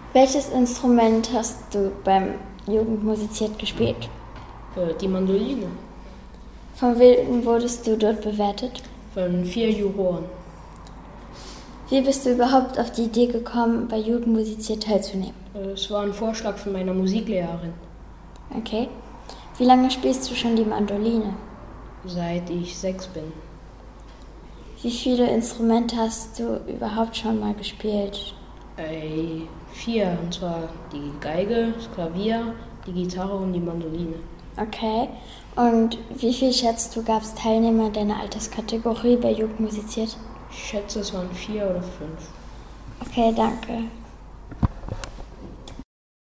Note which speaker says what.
Speaker 1: Welches Instrument hast du beim Jugendmusiziert gespielt?
Speaker 2: Die Mandoline.
Speaker 1: Von wem wurdest du dort bewertet?
Speaker 2: Von 4 Juroren.
Speaker 1: Wie bist du überhaupt auf die Idee gekommen, bei Jugendmusiziert teilzunehmen?
Speaker 2: Es war ein Vorschlag von meiner Musiklehrerin.
Speaker 1: Okay. Wie lange spielst du schon die Mandoline?
Speaker 2: Seit ich 6 bin.
Speaker 1: Wie viele Instrumente hast du überhaupt schon mal gespielt?
Speaker 2: 4, und zwar die Geige, das Klavier, die Gitarre und die Mandoline.
Speaker 1: Okay. Und wie viel schätzt du, gab es Teilnehmer deiner Alterskategorie bei Jugendmusiziert?
Speaker 2: Ich schätze, es waren 4 oder 5.
Speaker 1: Okay, danke.